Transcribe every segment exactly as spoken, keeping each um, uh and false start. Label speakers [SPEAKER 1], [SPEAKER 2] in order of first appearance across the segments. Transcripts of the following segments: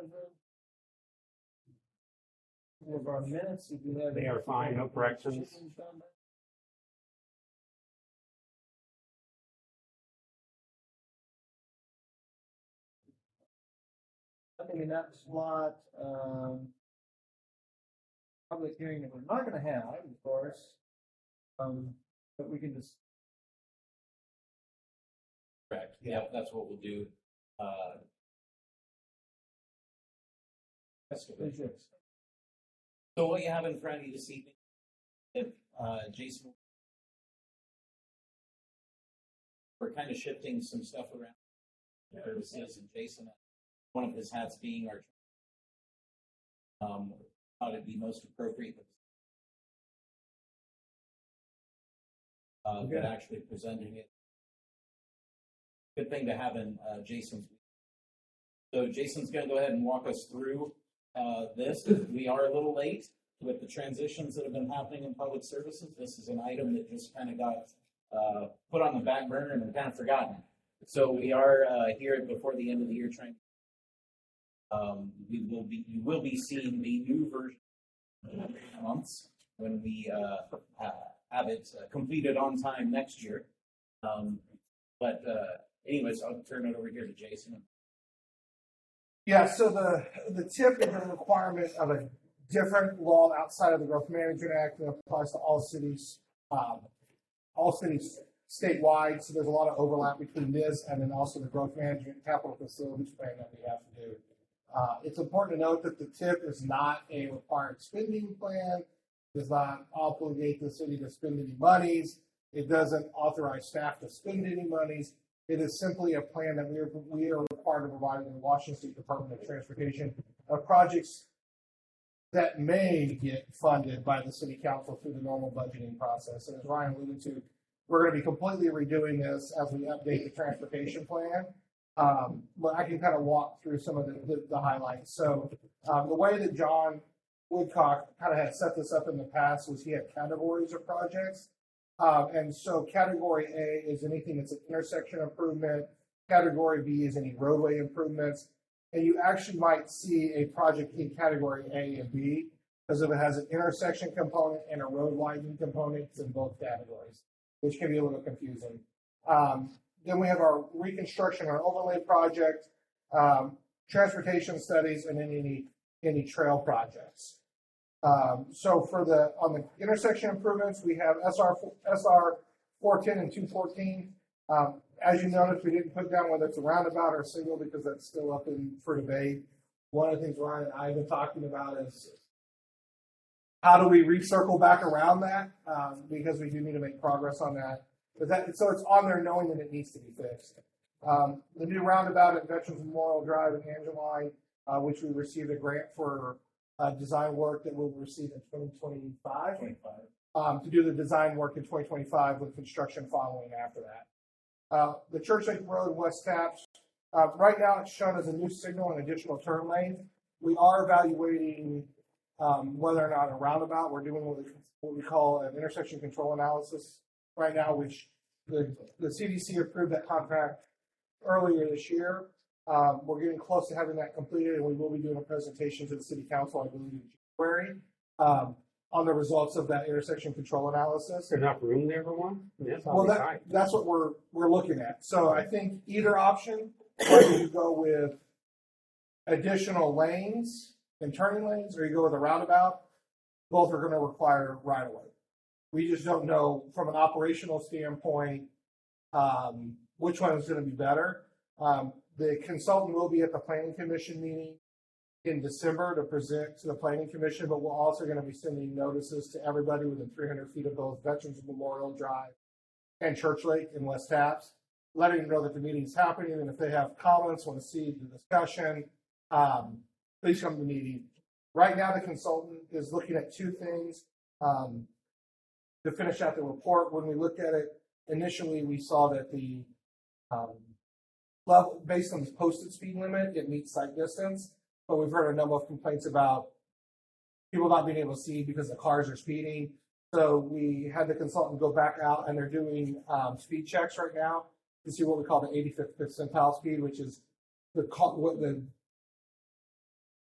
[SPEAKER 1] Of our minutes, if you have.
[SPEAKER 2] They are fine, no corrections.
[SPEAKER 1] Nothing in that slot, um. Public hearing that we're not gonna have, of course. Um, but we can just.
[SPEAKER 3] Correct. Yeah, that's what we'll do. Uh, so what you have in front of you this evening, if uh, Jason, we're kind of shifting some stuff around. Services and Jason, one of his hats being our. Um, thought it'd be most appropriate. Uh, but actually presenting it. Good thing to have in uh, Jason's. So Jason's going to go ahead and walk us through uh, this. We are a little late with the transitions that have been happening in public services. This is an item that just kind of got uh, put on the back burner and kind of forgotten. So we are uh, here before the end of the year trying. Um, we will be, you will be seeing the new version in months when we uh, have it uh, completed on time next year. Um, but uh, anyways, I'll turn it over here to Jason.
[SPEAKER 4] Yeah, so the the tip is a requirement of a different law outside of the Growth Management Act that applies to all cities, um, all cities statewide. So there's a lot of overlap between this and then also the Growth Management Capital Facilities Plan that we have to do. Uh, it's important to note that the tip is not a required spending plan, does not obligate the city to spend any monies. It doesn't authorize staff to spend any monies. It is simply a plan that we are, we are required to provide in the Washington State Department of Transportation of projects that may get funded by the city council through the normal budgeting process. And as Ryan alluded to, we're going to be completely redoing this as we update the transportation plan. Um, but I can kind of walk through some of the, the, the highlights. So um, the way that John Woodcock kind of had set this up in the past was he had categories of projects. Um, and so category A is anything that's an intersection improvement. Category B is any roadway improvements. And you actually might see a project in category A and B because if it has an intersection component and a road widening component, it's in both categories, which can be a little confusing. Um, Then we have our reconstruction or overlay project, um, transportation studies, and then any any trail projects. Um, so for the on the intersection improvements, we have S R S R four ten and two fourteen. Um, as you notice, we didn't put down whether it's a roundabout or a signal because that's still up in for debate. One of the things Ryan and I have been talking about is how do we recircle back around that um, because we do need to make progress on that. But that, so it's on there knowing that it needs to be fixed. Um, the new roundabout at Veterans Memorial Drive in Angeline, uh, which we received a grant for uh, design work that we'll receive in twenty twenty-five, um, to do the design work in twenty twenty-five with construction following after that. Uh, the Church Lake Road West Taps, uh, right now it's shown as a new signal and additional turn lane. We are evaluating um, whether or not a roundabout. We're doing what we, what we call an intersection control analysis right now, which the, the C D C approved that contract earlier this year. Um, we're getting close to having that completed, and we will be doing a presentation to the City Council, I believe, in January um, on the results of that intersection control analysis.
[SPEAKER 2] There's enough room there for one? That's
[SPEAKER 4] Well, that, that's what we're we're looking at. So I think either option, whether you go with additional lanes and turning lanes, or you go with a roundabout, both are going to require right of way. We just don't know from an operational standpoint um, which one is going to be better. Um, the consultant will be at the Planning Commission meeting in December to present to the Planning Commission, but we're also going to be sending notices to everybody within three hundred feet of both Veterans Memorial Drive and Church Lake in West Taps, letting them know that the meeting is happening, and if they have comments, want to see the discussion, um, please come to the meeting. Right now, the consultant is looking at two things. Um, To finish out the report, when we looked at it initially, we saw that the um, level, based on the posted speed limit, it meets sight distance. But we've heard a number of complaints about people not being able to see because the cars are speeding. So we had the consultant go back out, and they're doing um, speed checks right now to see what we call the eighty-fifth percentile speed, which is the what the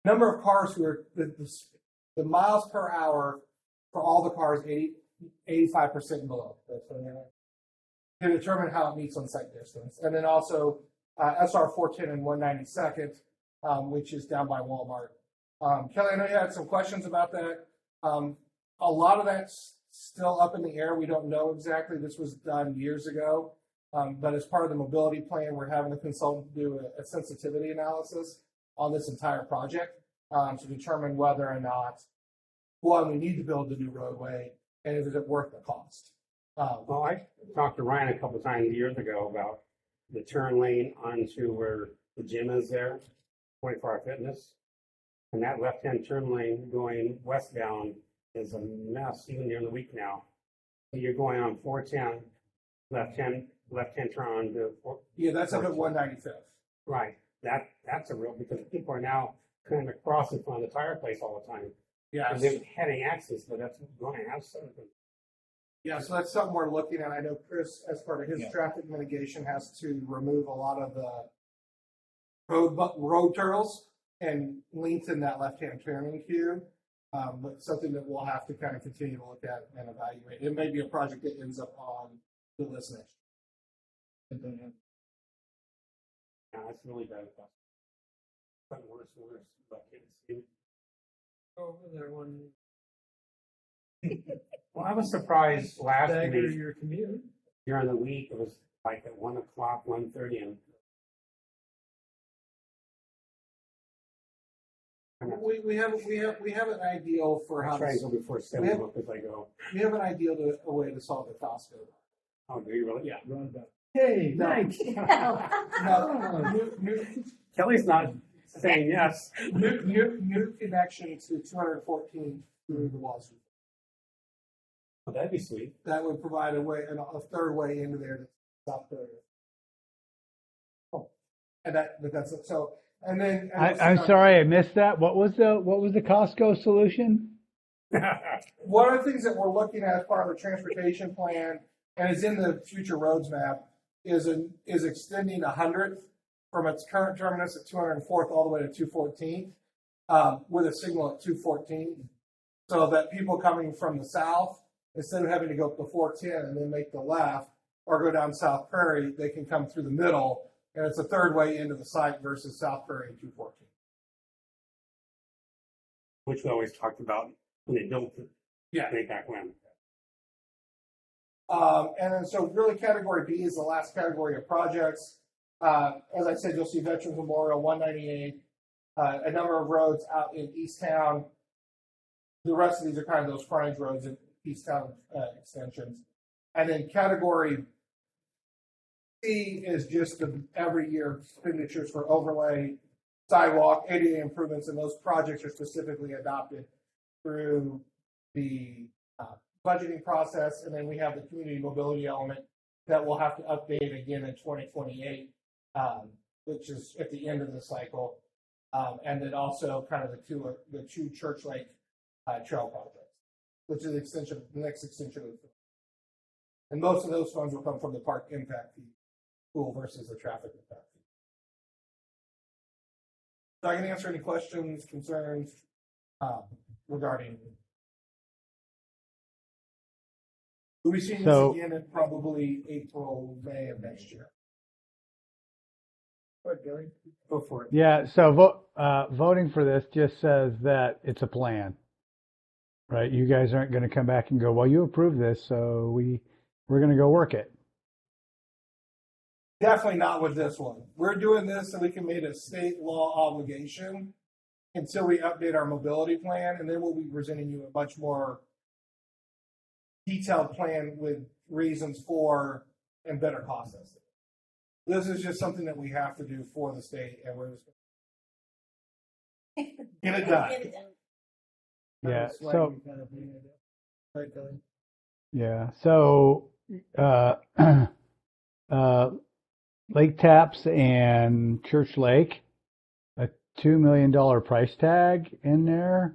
[SPEAKER 4] number of cars who are, the, the, the miles per hour for all the cars, eighty, eighty-five percent and below. That's what I mean. To determine how it meets on site distance. And then also uh, S R four ten and one ninety-second, um, which is down by Walmart. Um, Kelly, I know you had some questions about that. Um, a lot of that's still up in the air. We don't know exactly. This was done years ago. Um, but as part of the mobility plan, we're having a consultant do a, a sensitivity analysis on this entire project um, to determine whether or not, one, we need to build a new roadway, and is it worth the cost? Um,
[SPEAKER 2] Well, I talked to Ryan a couple times years ago about the turn lane onto where the gym is there, twenty-four hour fitness. And that left-hand turn lane going westbound is a mess even during the week now. You're going on four ten, left-hand, left-hand turn on to, four-
[SPEAKER 4] yeah, that's up at one ninety-fifth.
[SPEAKER 2] right, that, that's a real, because people are now coming across in front of the tire place all the time.
[SPEAKER 4] Yeah,
[SPEAKER 2] And they're heading access, but that's going to have something.
[SPEAKER 4] yeah, so that's something we're looking at. I know Chris, as part of his
[SPEAKER 3] Yeah.
[SPEAKER 4] traffic mitigation, has to remove a lot of the road bu- road turtles and lengthen that left-hand turning queue. Um, but something that we'll have to kind of continue to look at and evaluate. It may be a project that ends up on the list next year.
[SPEAKER 2] Yeah, that's really bad. But worse and worse, but kids see.
[SPEAKER 1] Over there one
[SPEAKER 2] Well, I was surprised last
[SPEAKER 1] stagger
[SPEAKER 2] week
[SPEAKER 1] your commute.
[SPEAKER 2] during the week, it was like at one o'clock, one thirty, and
[SPEAKER 4] We, we have we have we have an ideal for how
[SPEAKER 2] I try and
[SPEAKER 4] to,
[SPEAKER 2] go before
[SPEAKER 4] we
[SPEAKER 2] seven
[SPEAKER 4] have-
[SPEAKER 2] o'clock as I go.
[SPEAKER 4] we have an ideal to, a way to solve the Costco.
[SPEAKER 2] Oh, do you really?
[SPEAKER 4] Yeah.
[SPEAKER 1] Run back. Hey,
[SPEAKER 4] No.
[SPEAKER 1] thanks.
[SPEAKER 4] No, new, new,
[SPEAKER 2] Kelly's not saying yes.
[SPEAKER 4] new, new, new connection to two hundred fourteen through the Wall Street.
[SPEAKER 2] Oh, that'd be sweet.
[SPEAKER 4] That would provide a way, an- a third way into there to stop the. Oh, and that, but that's, so, and then. and
[SPEAKER 5] I,
[SPEAKER 4] also
[SPEAKER 5] I'm
[SPEAKER 4] not-
[SPEAKER 5] sorry, I missed that. What was the, what was the Costco solution?
[SPEAKER 4] One of the things that we're looking at as part of the transportation plan, and is in the future roads map, is a, is extending a hundredth from its current terminus at two hundred fourth all the way to two fourteenth, um, with a signal at two fourteen. So that people coming from the south, instead of having to go up to four ten and then make the left or go down South Prairie, they can come through the middle, and it's a third way into the site versus South Prairie and two fourteen.
[SPEAKER 2] Which we always talked about when they built it.
[SPEAKER 4] Yeah.
[SPEAKER 2] Way back when.
[SPEAKER 4] Um, and then so really category B is the last category of projects. Uh, as I said, you'll see Veterans Memorial, one ninety-eight, uh, a number of roads out in East Town. The rest of these are kind of those frontage roads in East Town uh, extensions. And then category C is just the every year expenditures for overlay, sidewalk, A D A improvements, and those projects are specifically adopted through the uh, budgeting process. And then we have the community mobility element that we'll have to update again in twenty twenty-eight, um, which is at the end of the cycle. Um, and then also kind of the two, the two Church Lake uh, trail projects, which is the extension, the next extension of the. And most of those funds will come from the park impact fee pool versus the traffic impact fee. So I can answer any questions, concerns um, regarding. We'll be seeing
[SPEAKER 5] So-
[SPEAKER 4] this again in probably April, May of next year.
[SPEAKER 1] Go ahead, Gary.
[SPEAKER 4] Go for it.
[SPEAKER 5] Yeah, so vo- uh, voting for this just says that it's a plan, right? You guys aren't going to come back and go, well, you approved this, so we, we're going to go work it.
[SPEAKER 4] Definitely not with this one. We're doing this so we can make a state law obligation until we update our mobility plan, and then we'll be presenting you a much more detailed plan with reasons for and better cost estimates. This is just something that we have to do for the state, and we're just gonna get it done.
[SPEAKER 5] Yeah,
[SPEAKER 1] Kind of
[SPEAKER 5] so,
[SPEAKER 1] swaggy kind of thing, I guess. Right, Gary?
[SPEAKER 5] yeah, so, uh, uh, Lake Taps and Church Lake, a two million dollars price tag in there.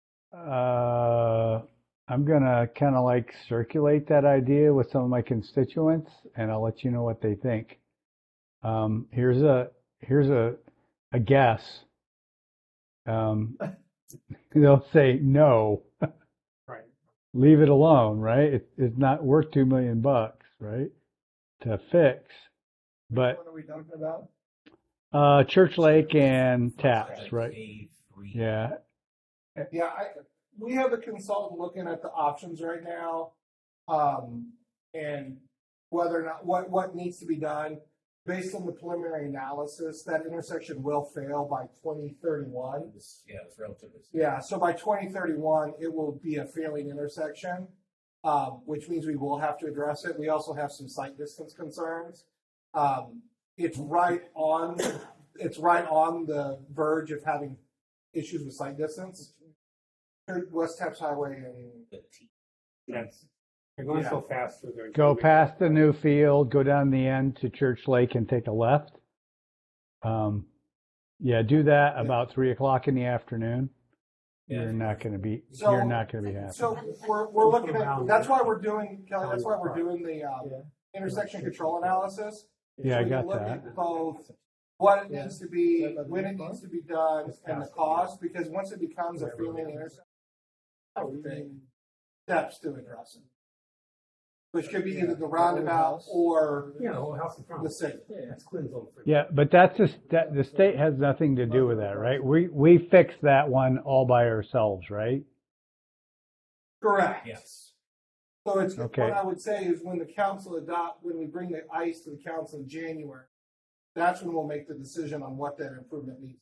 [SPEAKER 5] Uh, I'm gonna kind of like circulate that idea with some of my constituents, and I'll let you know what they think. Um, here's a here's a a guess. um, they'll say no,
[SPEAKER 2] Right.
[SPEAKER 5] leave it alone, right? It, it's not worth two million bucks, right, to fix. But
[SPEAKER 4] What are we talking about?
[SPEAKER 5] uh, Church Lake and Taps,
[SPEAKER 3] Project
[SPEAKER 5] right?
[SPEAKER 3] A three.
[SPEAKER 5] Yeah.
[SPEAKER 4] Yeah, I, we have a consultant looking at the options right now, um, and whether or not, what, what needs to be done. Based on the preliminary analysis, that intersection will fail by twenty thirty-one.
[SPEAKER 3] It's- Yeah, it's relatively.
[SPEAKER 4] Yeah, so by twenty thirty-one, it will be a failing intersection, um, which means we will have to address it. We also have some sight distance concerns. Um, it's right on, it's right on the verge of having issues with sight distance. West Taps Highway and
[SPEAKER 3] The T.
[SPEAKER 2] That's, they're going
[SPEAKER 4] Yeah.
[SPEAKER 2] so fast through there.
[SPEAKER 5] Go past the new field, go down the end to Church Lake and take a left. Um, yeah, do that about three o'clock in the afternoon.
[SPEAKER 3] Yeah.
[SPEAKER 5] You're not going to be.
[SPEAKER 4] So-
[SPEAKER 5] you're not going to be happy.
[SPEAKER 4] so we're, we're looking at, that's why we're doing, Kelly, that's why we're doing the, um,
[SPEAKER 1] Yeah.
[SPEAKER 4] intersection control analysis.
[SPEAKER 5] Yeah,
[SPEAKER 4] So
[SPEAKER 5] I
[SPEAKER 4] we
[SPEAKER 5] got
[SPEAKER 4] can look
[SPEAKER 5] that.
[SPEAKER 4] at both what it
[SPEAKER 1] Yeah.
[SPEAKER 4] needs to be,
[SPEAKER 1] Is that about
[SPEAKER 4] when
[SPEAKER 1] the
[SPEAKER 4] it
[SPEAKER 1] next
[SPEAKER 4] needs to be done, and the cost, because once it becomes a failing intersection,
[SPEAKER 1] Oh, you mean-
[SPEAKER 4] steps to address it. Which could be either the roundabout or
[SPEAKER 2] Yeah, the whole house in front.
[SPEAKER 4] the city.
[SPEAKER 1] Yeah.
[SPEAKER 2] That's Quinn's old freeway.
[SPEAKER 5] Yeah, but that's just that the state has nothing to do with that, right? We we fixed that one all by ourselves, right?
[SPEAKER 4] Correct.
[SPEAKER 3] Yes.
[SPEAKER 4] So it's,
[SPEAKER 5] Okay.
[SPEAKER 4] what I would say is when the council adopt, when we bring the ice to the council in January, that's when we'll make the decision on what that improvement needs.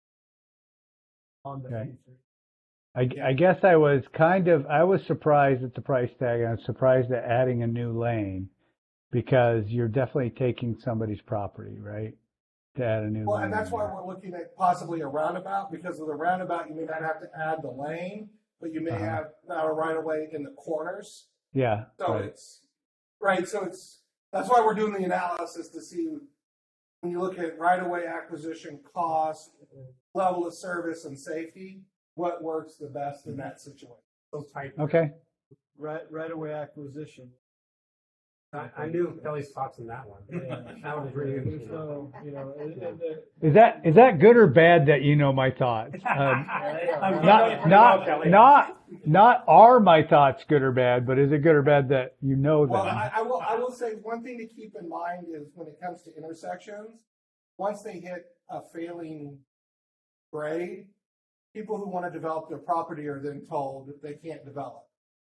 [SPEAKER 1] On the
[SPEAKER 5] Okay.
[SPEAKER 1] future.
[SPEAKER 5] I, I guess I was kind of I was surprised at the price tag. I was surprised at adding a new lane because you're definitely taking somebody's property, right? To add a new
[SPEAKER 4] Well,
[SPEAKER 5] lane.
[SPEAKER 4] and that's
[SPEAKER 5] in
[SPEAKER 4] why
[SPEAKER 5] there.
[SPEAKER 4] we're looking at possibly a roundabout, because of the roundabout, you may not have to add the lane, but you may
[SPEAKER 5] Uh-huh.
[SPEAKER 4] have not a right of way in the corners.
[SPEAKER 5] Yeah.
[SPEAKER 4] So
[SPEAKER 5] right.
[SPEAKER 4] it's, right, so it's, that's why we're doing the analysis to see, when you look at right-of-way acquisition cost, level of service and safety, what works the best in that situation.
[SPEAKER 2] So tight.
[SPEAKER 5] Okay.
[SPEAKER 1] Right, right away acquisition.
[SPEAKER 2] I, I knew Kelly's thoughts on that one.
[SPEAKER 1] Yeah.
[SPEAKER 2] That was really
[SPEAKER 1] There's
[SPEAKER 2] interesting.
[SPEAKER 1] no, you know, it- it- it-
[SPEAKER 5] Is that is that good or bad that you know my thoughts? Um,
[SPEAKER 2] I'm
[SPEAKER 5] not not not not are my thoughts good or bad, but is it good or bad that you know them?
[SPEAKER 4] Well, I, I will, I will say, one thing to keep in mind is when it comes to intersections, once they hit a failing grade, people who want to develop their property are then told that they can't develop.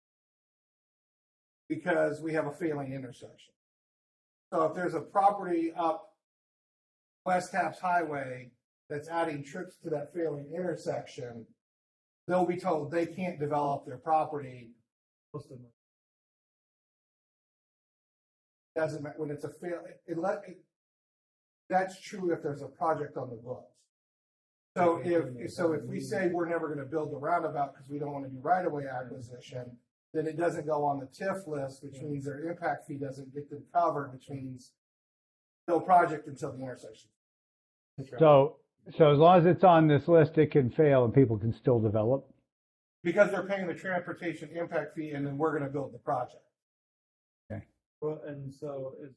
[SPEAKER 4] Because we have a failing intersection. So if there's a property up West Taps Highway that's adding trips to that failing intersection, they'll be told they can't develop their property.
[SPEAKER 1] most of them.
[SPEAKER 4] Doesn't matter, when it's a fail, it let, it- that's true if there's a project on the books. So if, so if we say we're never gonna build the roundabout because we don't wanna do right-of-way acquisition, then it doesn't go on the TIF list, which means their impact fee doesn't get them covered, which means no project until the intersection.
[SPEAKER 5] So so as long as it's on this list, it can fail and people can still develop.
[SPEAKER 4] Because they're paying the transportation impact fee and then we're gonna build the project.
[SPEAKER 1] Well, and so it's.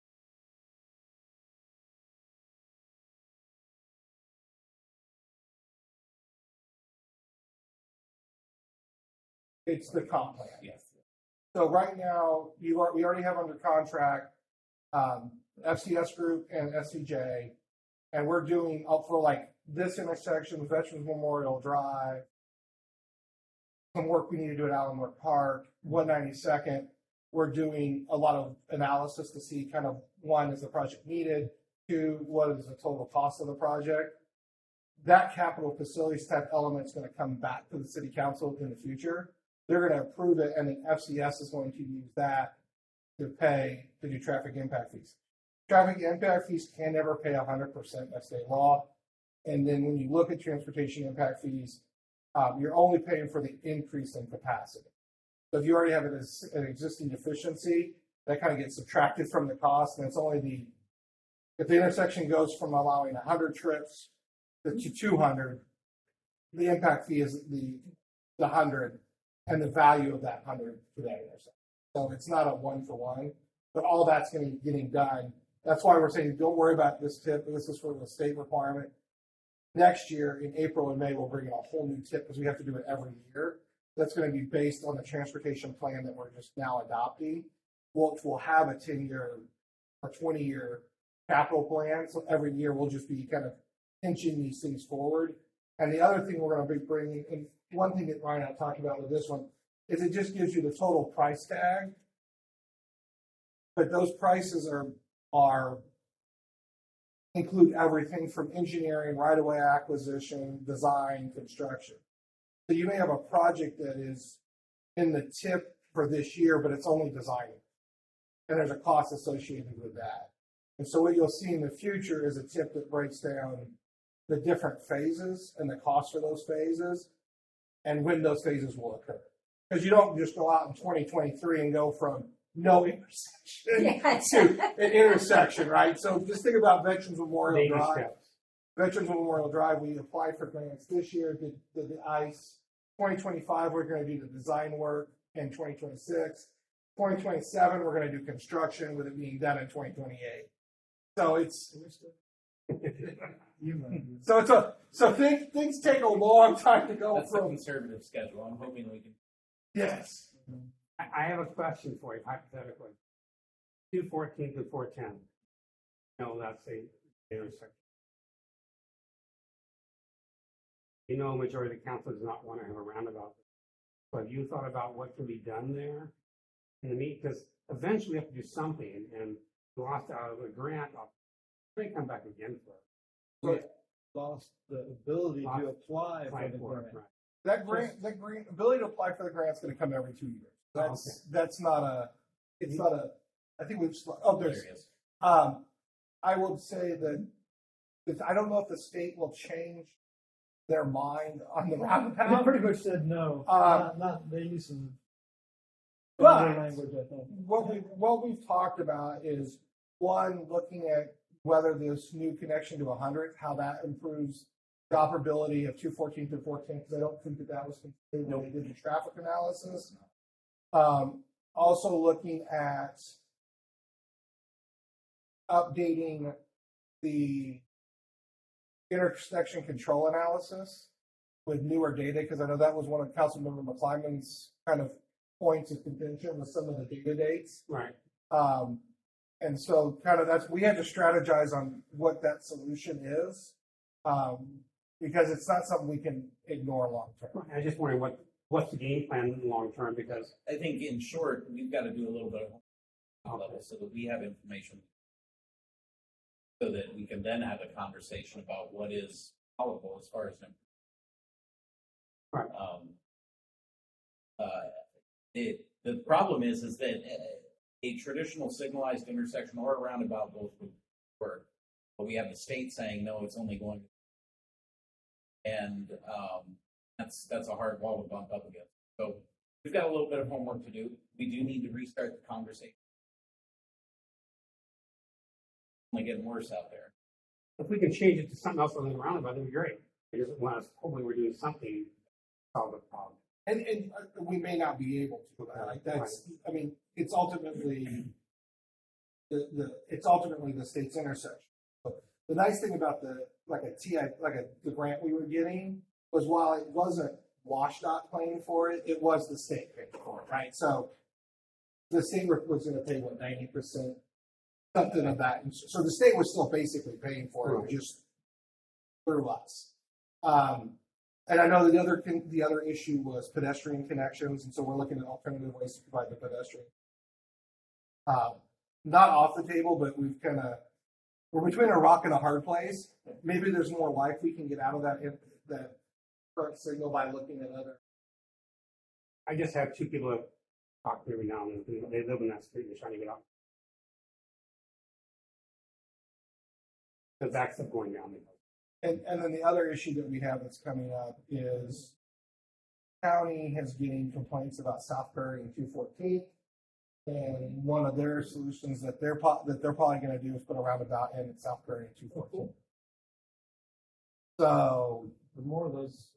[SPEAKER 4] It's the comp plan.
[SPEAKER 3] Yes.
[SPEAKER 4] So right now, you are, we already have under contract, um, F C S Group and S C J. And we're doing up for like this intersection, Veterans Memorial Drive. Some work we need to do at Allenwood Park, one ninety-second. We're doing a lot of analysis to see kind of, one, is the project needed? Two, what is the total cost of the project? That capital facilities type element is going to come back to the city council in the future. They're going to approve it, and then F C S is going to use that to pay, to do traffic impact fees. Traffic impact fees can never pay one hundred percent by state law. And then when you look at transportation impact fees, um, you're only paying for the increase in capacity. So if you already have an, an existing deficiency, that kind of gets subtracted from the cost, and it's only the, if the intersection goes from allowing one hundred trips to two hundred, the impact fee is the, the one hundred and the value of that one hundred for that intersection. So it's not a one for one, but all that's going to be getting done. That's why we're saying, don't worry about this tip. This is for the state requirement. Next year, in April and May, we'll bring in a whole new tip because we have to do it every year. That's going to be based on the transportation plan that we're just now adopting, which will have a ten-year or twenty-year capital plan. So every year we'll just be kind of inching these things forward. And the other thing we're going to be bringing, and one thing that Ryan and I talked about with this one, is it just gives you the total price tag. But those prices are are include everything from engineering, right-of-way acquisition, design, construction. So you may have a project that is in the tip for this year, but it's only designing. And there's a cost associated with that. And so what you'll see in the future is a tip that breaks down the different phases and the cost for those phases and when those phases will occur. Because you don't just go out in twenty twenty-three and go from no intersection
[SPEAKER 6] Yes.
[SPEAKER 4] to an intersection, right? So just think about Veterans Memorial
[SPEAKER 2] Baby
[SPEAKER 4] Drive.
[SPEAKER 2] steps.
[SPEAKER 4] Veterans Memorial Drive, we applied for grants this year, did, did the ice. twenty twenty-five, we're going to do the design work in twenty twenty-six. twenty twenty-seven, we're going to do construction with it being done in twenty twenty-eight. So it's, so it's a, so things, things take a long time to go
[SPEAKER 3] That's the
[SPEAKER 4] from,
[SPEAKER 3] conservative schedule. I'm hoping we can.
[SPEAKER 4] yes.
[SPEAKER 2] I, I have a question for you, hypothetically. Two fourteen to four ten. No, that's a intersection. You know, a majority of the council does not want to have a roundabout. So have you thought about what can be done there? In the meet, because eventually we have to do something, and we lost out of a grant. I'll may come back again for it.
[SPEAKER 1] Lost the ability
[SPEAKER 2] Lost-
[SPEAKER 1] to apply for
[SPEAKER 2] Apply
[SPEAKER 1] the
[SPEAKER 2] for it,
[SPEAKER 1] grant.
[SPEAKER 2] right.
[SPEAKER 4] That grant, that grant, ability to apply for the grant's going to come every two years. That's,
[SPEAKER 2] Okay.
[SPEAKER 4] that's not a, it's not a, I think we've, oh, there's,
[SPEAKER 3] There it is.
[SPEAKER 4] Um, I would say that, that I don't know if the state will change their mind on the
[SPEAKER 1] They
[SPEAKER 4] roundabout.
[SPEAKER 1] pretty much said no,
[SPEAKER 4] Uh,
[SPEAKER 1] not, not, they use some
[SPEAKER 4] But-
[SPEAKER 1] other language, I think.
[SPEAKER 4] What we, what we've talked about is, one, looking at whether this new connection to one hundred, how that improves the operability of two fourteen to four ten, because I don't think that that was considered when they did the traffic analysis. Um, also looking at updating the intersection control analysis with newer data, because I know that was one of Councilmember McClymon's kind of points of contention with some of the data dates.
[SPEAKER 2] Right.
[SPEAKER 4] Um, and so kind of that's, we had to strategize on what that solution is. Um, because it's not something we can ignore long term.
[SPEAKER 2] I just wondering what, what's the game plan long term, because
[SPEAKER 3] I think in short, we've got to do a little bit of homework level so that we have information. So that we can then have a conversation about what is tolerable as far as.
[SPEAKER 2] Right.
[SPEAKER 3] Um, uh, it, the problem is, is that a traditional signalized intersection or a roundabout both would work. But we have the state saying, no, it's only going to. And um, that's that's a hard wall to bump up against. So we've got a little bit of homework to do. We do need to restart the conversation. Only getting worse out there.
[SPEAKER 2] if we can change it to something else other than roundabout, that'd be great. I just want us, hopefully we're doing something to solve the problem.
[SPEAKER 4] And, and uh, we may not be able to, like, that's, I mean, it's ultimately, the, the, it's ultimately the state's intersection. But the nice thing about the, like a T I, like a, the grant we were getting was while it wasn't WashDOT paying for it, it was the state paying for it, right? So the state was gonna pay, what, ninety percent, something of that. And so the state was still basically paying for it,
[SPEAKER 2] Right.
[SPEAKER 4] just through us. Um, and I know the other thing, the other issue was pedestrian connections, and so we're looking at alternative ways to provide the pedestrian. Um, not off the table, but we've kind of, we're between a rock and a hard place. Maybe there's more life we can get out of that, that current signal by looking at other.
[SPEAKER 2] I just have two people that talk to me every now and then. They live in that street and they're trying to get out. The back's up going down.
[SPEAKER 4] And, and then the other issue that we have that's coming up is county has getting complaints about Southbury and two fourteen. And one of their solutions that they're, po- that they're probably gonna do is put a roundabout in at Southbury and two fourteen. So,
[SPEAKER 1] The more of those,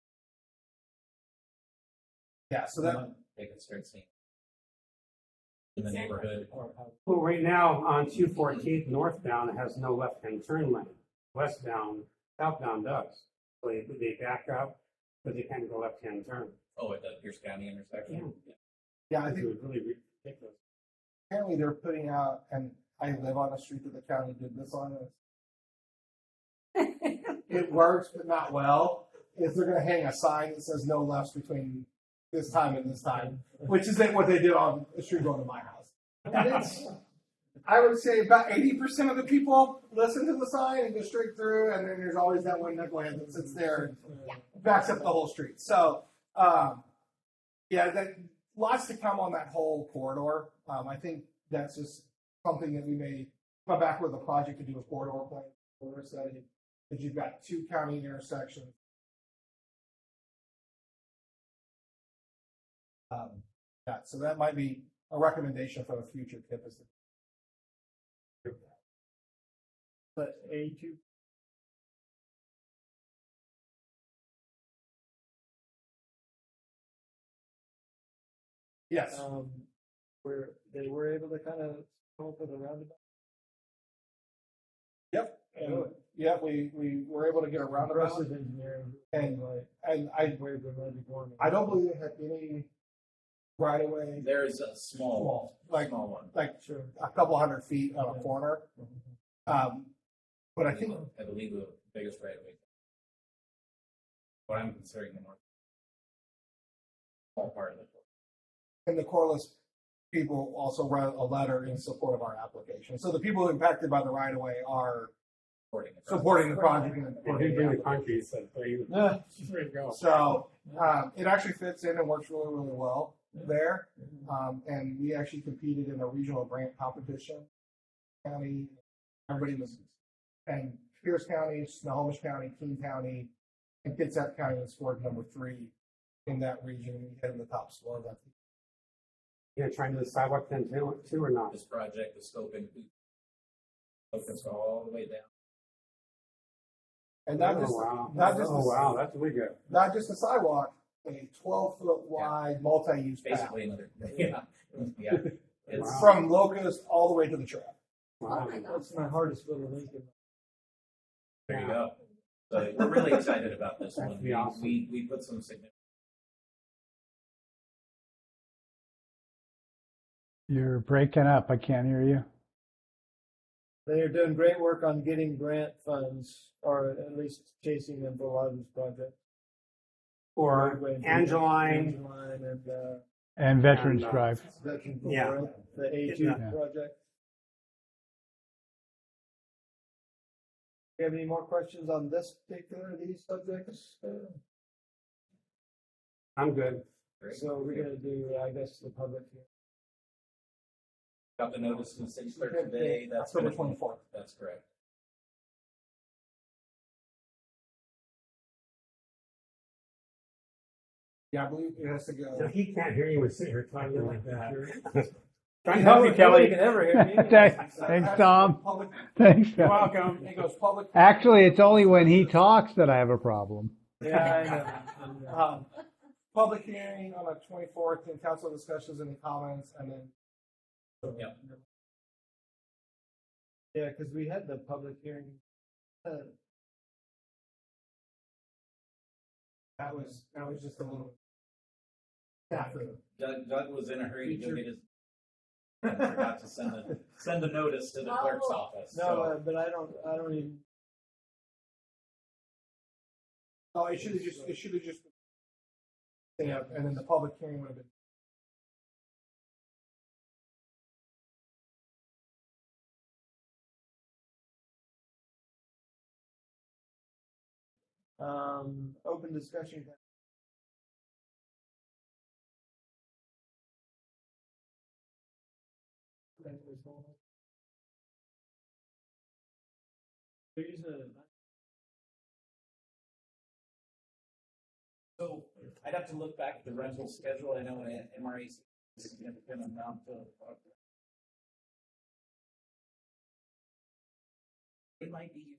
[SPEAKER 4] yeah, so that,
[SPEAKER 3] They can start seeing. in the neighborhood.
[SPEAKER 1] Or how,
[SPEAKER 2] Well, right now on two fourteenth northbound, it has no left-hand turn lane. Westbound, southbound does. So they, they back up, but they can't go left-hand turn.
[SPEAKER 3] Oh, at the Pierce County intersection.
[SPEAKER 4] Yeah, I
[SPEAKER 2] It
[SPEAKER 4] think
[SPEAKER 2] was really ridiculous.
[SPEAKER 4] apparently they're putting out, and I live on a street that the county did this on. It works, but not well. Is they're going to hang a sign that says no lefts between this time and this time, which is what they did on the street going to my house. And it's, I would say about eighty percent of the people listen to the sign and go straight through, and then there's always that one knucklehead that sits there and backs up the whole street. So, um, yeah, that, lots to come on that whole corridor. Um, I think that's just something that we may come back with a project to do a corridor plan, corridor study, because you've got two county intersections. Um, yeah, so that might be a recommendation for the future tip is to
[SPEAKER 1] but A two.
[SPEAKER 4] yes,
[SPEAKER 1] Um, where they were able to kind of come up with a roundabout.
[SPEAKER 4] yep, and, yeah, we, we were able to get a roundabout,
[SPEAKER 1] Progressive engineering.
[SPEAKER 4] and
[SPEAKER 1] like,
[SPEAKER 4] and I
[SPEAKER 1] where the money going.
[SPEAKER 4] I don't believe it had any right of way,
[SPEAKER 3] There's a small,
[SPEAKER 4] small, like
[SPEAKER 3] small one.
[SPEAKER 4] like
[SPEAKER 1] Sure.
[SPEAKER 4] a couple hundred feet on a corner. Um, but I think
[SPEAKER 3] I believe the biggest right of way. What I'm considering the north. All part of it.
[SPEAKER 4] and the Corliss people also wrote a letter in support of our application. So the people impacted by the right of way are
[SPEAKER 3] Supporting it.
[SPEAKER 4] supporting the project. And
[SPEAKER 2] And
[SPEAKER 4] supporting
[SPEAKER 2] who's
[SPEAKER 4] the
[SPEAKER 2] in the
[SPEAKER 4] application.
[SPEAKER 2] country said, there you
[SPEAKER 1] Yeah.
[SPEAKER 2] there you go.
[SPEAKER 4] So um, it actually fits in and works really, really well there. Um, and we actually competed in a regional grant competition. County, everybody was, and Pierce County, Snohomish County, King County, and Kitsap County was scored number three in that region. We had the top score. That
[SPEAKER 2] You gonna try and do the sidewalk then too, too or not?
[SPEAKER 3] This project, the scope includes. Focus all the way down.
[SPEAKER 4] and not
[SPEAKER 2] Oh,
[SPEAKER 4] just
[SPEAKER 2] wow.
[SPEAKER 4] not just
[SPEAKER 2] Oh,
[SPEAKER 4] the,
[SPEAKER 2] wow, that's really good.
[SPEAKER 4] not just the sidewalk, a twelve foot wide multi-use path
[SPEAKER 3] Basically another, yeah, yeah. It's,
[SPEAKER 2] Wow.
[SPEAKER 4] from Locust all the way to the trail.
[SPEAKER 2] Wow.
[SPEAKER 1] That's my hardest little link in.
[SPEAKER 3] there you go. So we're really excited about this
[SPEAKER 2] That'd
[SPEAKER 3] one.
[SPEAKER 2] be
[SPEAKER 3] We,
[SPEAKER 2] awesome.
[SPEAKER 3] we, we put some significant.
[SPEAKER 5] You're breaking up. I can't hear you.
[SPEAKER 1] They are doing great work on getting grant funds, or at least chasing them for a lot of these projects.
[SPEAKER 2] Or
[SPEAKER 1] Roadway improvement,
[SPEAKER 2] Angeline,
[SPEAKER 1] Angeline and, uh,
[SPEAKER 5] And Veterans
[SPEAKER 2] And, uh,
[SPEAKER 5] Drive.
[SPEAKER 1] Veterans
[SPEAKER 2] Yeah.
[SPEAKER 1] Memorial, the A two
[SPEAKER 2] Yeah.
[SPEAKER 1] project. Do you have any more questions on this particular, these subjects? Uh,
[SPEAKER 2] I'm good.
[SPEAKER 1] So we're gonna do, I guess, the public here.
[SPEAKER 3] Got the notice from the city clerk today. That's
[SPEAKER 4] October
[SPEAKER 3] gonna-
[SPEAKER 4] twenty-fourth.
[SPEAKER 3] That's correct.
[SPEAKER 4] Yeah, I believe it has to go.
[SPEAKER 2] So he can't hear you when sitting here talking like that. Trying to
[SPEAKER 1] No,
[SPEAKER 2] help you,
[SPEAKER 1] nobody
[SPEAKER 2] Kelly.
[SPEAKER 1] can ever hear me.
[SPEAKER 5] Thanks, thanks, Tom.
[SPEAKER 4] Public,
[SPEAKER 5] Thanks,
[SPEAKER 2] You're
[SPEAKER 5] Tom.
[SPEAKER 2] welcome.
[SPEAKER 4] it goes public.
[SPEAKER 5] Actually, it's only when he talks that I have a problem.
[SPEAKER 1] Yeah, I know.
[SPEAKER 4] Um, public hearing on the twenty-fourth, and council discussions and comments, and then.
[SPEAKER 3] Yep.
[SPEAKER 1] Yeah, because we had the public hearing. uh,
[SPEAKER 4] That was, that was just a little. Yeah.
[SPEAKER 3] Doug, Doug was in a hurry to go get his. and Forgot to send a, send a notice to the clerk's office.
[SPEAKER 1] No,
[SPEAKER 3] So
[SPEAKER 1] uh, but I don't, I don't even,
[SPEAKER 4] No, it should have just, it should have just. Yeah, and then the public hearing would have been.
[SPEAKER 1] um, open discussion. They're using it.
[SPEAKER 3] So I'd have to look back at the rental schedule. I know at M R A C is a significant amount of. uh, It might be.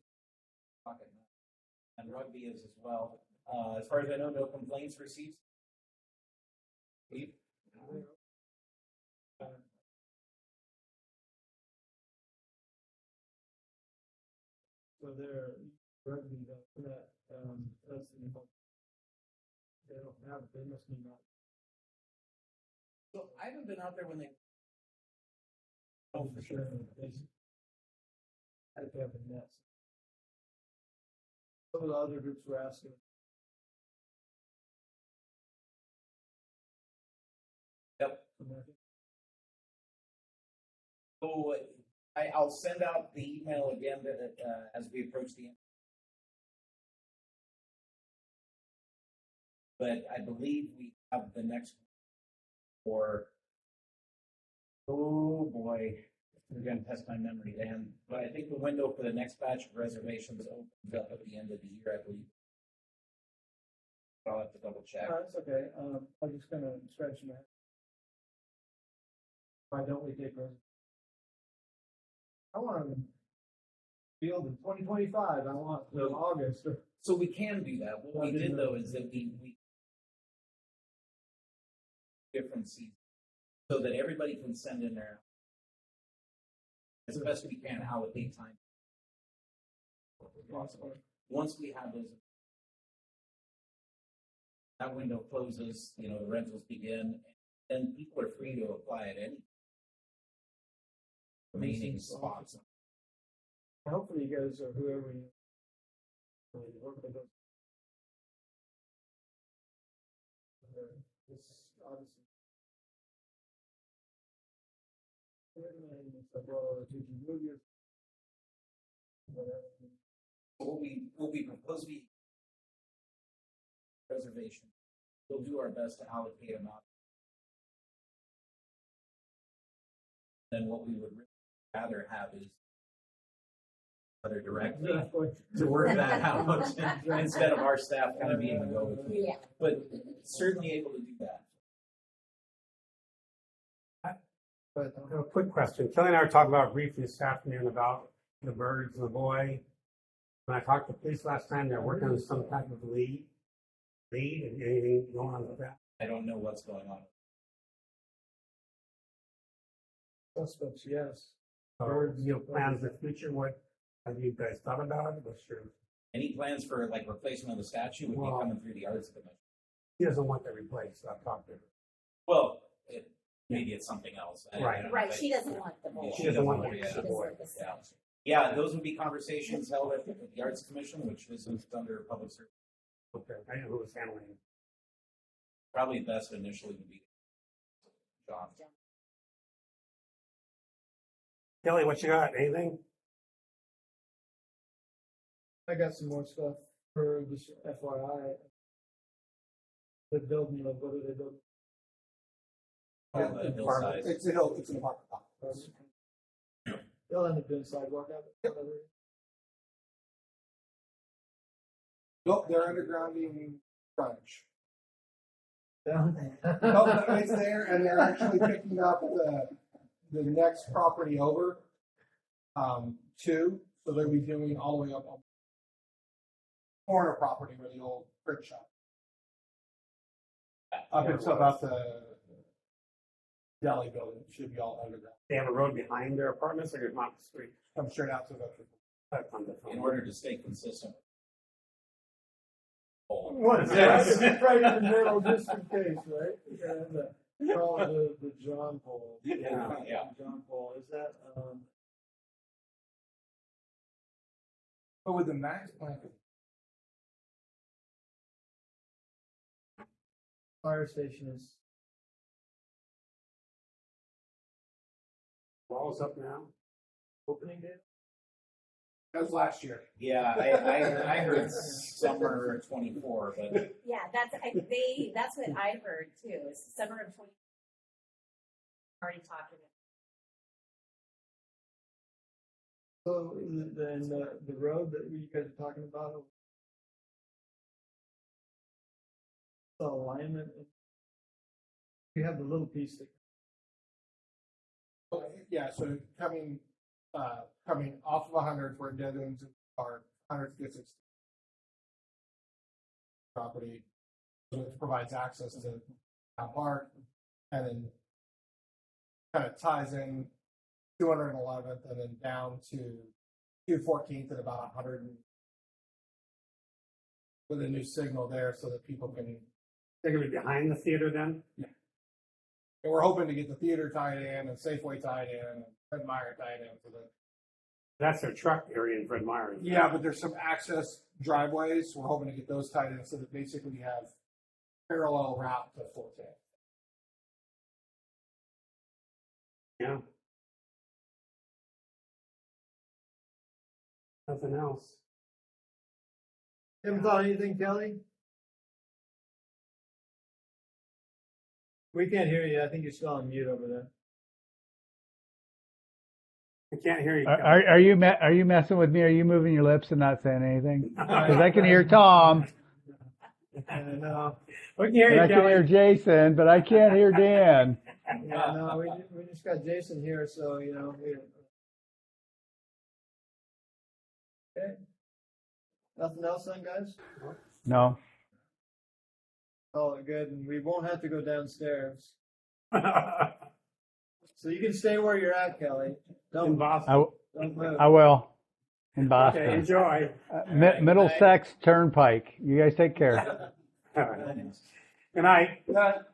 [SPEAKER 3] And rugby is as well. Uh, as far as I know, no complaints received. Steve?
[SPEAKER 1] for their revenue, though, for that, um, that's the, they don't have, they must be not.
[SPEAKER 3] So I haven't been out there when they.
[SPEAKER 1] Oh, for sure. They had to have a nest. Some of the other groups were asking.
[SPEAKER 3] Yep. So I, I'll send out the email again that, uh, as we approach the end. But I believe we have the next for, oh boy, we're gonna test my memory then. But I think the window for the next batch of reservations opens up at the end of the year, I believe. I'll have to double check.
[SPEAKER 1] No, that's okay. Um, I'm just gonna scratch my head. Why don't we take those? I want them field in twenty twenty-five. I want in
[SPEAKER 3] So-
[SPEAKER 1] August. Or,
[SPEAKER 3] So we can do that. What we did though is that we, we different seasons so that everybody can send in their as best we can allocate time. Once we have those, that window closes, you know, the rentals begin, and people are free to apply at any remaining spots.
[SPEAKER 1] hopefully, you guys or whoever you really work with us. Uh, This obviously. It's like, well, did you move your? Whatever.
[SPEAKER 3] What we what we propose we reservation. We'll do our best to allocate them out. Then what we would rather have is other directly to work that out instead of our staff kind of being the go-between.
[SPEAKER 6] Yeah.
[SPEAKER 3] But certainly able to do that.
[SPEAKER 1] But
[SPEAKER 2] I have a quick question. Kelly and I were talking about briefly this afternoon about the birds and the boy. When I talked to police last time, they're working on some type of lead. Lead and anything going on with that?
[SPEAKER 3] I don't know what's going on.
[SPEAKER 1] suspects, yes.
[SPEAKER 2] Or, you know, plans in the future, what have you guys thought about it? What's your,
[SPEAKER 3] Any plans for like replacement of the statue would
[SPEAKER 2] Well-
[SPEAKER 3] be coming through the arts commission.
[SPEAKER 2] he doesn't want that replaced, I've talked to her.
[SPEAKER 3] Well, it, maybe it's something else. I- I
[SPEAKER 2] Right.
[SPEAKER 3] don't know,
[SPEAKER 6] Right,
[SPEAKER 3] but-
[SPEAKER 6] she doesn't want the boy.
[SPEAKER 2] She doesn't want
[SPEAKER 3] Yeah,
[SPEAKER 2] that.
[SPEAKER 6] She
[SPEAKER 3] yeah,
[SPEAKER 6] doesn't
[SPEAKER 2] boy.
[SPEAKER 6] want the
[SPEAKER 3] Yeah.
[SPEAKER 6] statue.
[SPEAKER 3] Yeah, those would be conversations held at the the Arts Commission, which is under public service.
[SPEAKER 2] Okay, I know who was handling it.
[SPEAKER 3] Probably best initially would be John.
[SPEAKER 2] Kelly, what you got? Anything?
[SPEAKER 1] I got some more stuff for this F Y I. The building, like, what are they building?
[SPEAKER 3] On the hillside.
[SPEAKER 4] It's a hill, it's an apartment complex.
[SPEAKER 1] They'll end up doing sidewalk out there.
[SPEAKER 4] Nope, they're undergrounding frontage.
[SPEAKER 1] Down there.
[SPEAKER 4] Nope, no, it's there, and they're actually picking up the, the next property over, um, too, so they'll be doing all the way up on corner property where the old print shop. Up until about the deli building, should be all underground.
[SPEAKER 2] They have a road behind their apartments or you're not the street?
[SPEAKER 4] Come straight out to the.
[SPEAKER 2] That's on the
[SPEAKER 3] In
[SPEAKER 2] phone.
[SPEAKER 3] order to stay consistent. Oh,
[SPEAKER 2] What is
[SPEAKER 3] yes.
[SPEAKER 2] this?
[SPEAKER 1] Right in the middle, just in case, right? And the, call it the, the John Pole.
[SPEAKER 2] Yeah.
[SPEAKER 3] Yeah.
[SPEAKER 1] John Pole, is that, um,
[SPEAKER 4] But with the max plan,
[SPEAKER 1] fire station is,
[SPEAKER 2] Walls up now.
[SPEAKER 1] opening day?
[SPEAKER 4] that was last year.
[SPEAKER 3] Yeah, I, I, I heard summer twenty-four, but
[SPEAKER 6] Yeah, that's, I, they, that's what I heard too, is summer of twenty. Already talking.
[SPEAKER 1] So then the, the road that you guys are talking about. The alignment. You have the little piece that.
[SPEAKER 4] Yeah, so coming, uh, coming off of a hundred where dead ends are hundred to sixty. Property, which provides access to town park, and then kind of ties in two hundred eleventh and then down to Q fourteenth at about a hundred and with a new signal there so that people can,
[SPEAKER 2] They're gonna be behind the theater then?
[SPEAKER 4] and we're hoping to get the theater tied in and Safeway tied in and Fred Meyer tied in for the.
[SPEAKER 2] That's their truck area in Fred Meyer.
[SPEAKER 4] Yeah, but there's some access driveways. We're hoping to get those tied in so that basically you have parallel route to fourteen.
[SPEAKER 2] Yeah. Nothing else.
[SPEAKER 1] Haven't thought anything, Kelly? We can't hear you. I think you're still on mute over there.
[SPEAKER 2] I can't hear you.
[SPEAKER 5] Are,
[SPEAKER 2] Kelly.
[SPEAKER 5] are, are you me- are you messing with me? Are you moving your lips and not saying anything? Because I can hear Tom
[SPEAKER 1] And, uh,
[SPEAKER 2] We can hear
[SPEAKER 5] and
[SPEAKER 2] you,
[SPEAKER 5] I can
[SPEAKER 2] Kelly.
[SPEAKER 5] hear Jason, but I can't hear Dan.
[SPEAKER 1] yeah, no, we, ju- we just got Jason here, so, you know, we. Okay. Nothing else then, guys?
[SPEAKER 5] No.
[SPEAKER 1] Oh, good, and we won't have to go downstairs. So you can stay where you're at, Kelly.
[SPEAKER 2] In
[SPEAKER 1] Don't,
[SPEAKER 2] Boston.
[SPEAKER 5] I, w-
[SPEAKER 1] don't move.
[SPEAKER 5] I will. In
[SPEAKER 2] Okay,
[SPEAKER 5] Boston.
[SPEAKER 2] enjoy.
[SPEAKER 5] Uh, Mi- Middlesex Turnpike. You guys take care.
[SPEAKER 2] Good night.
[SPEAKER 4] That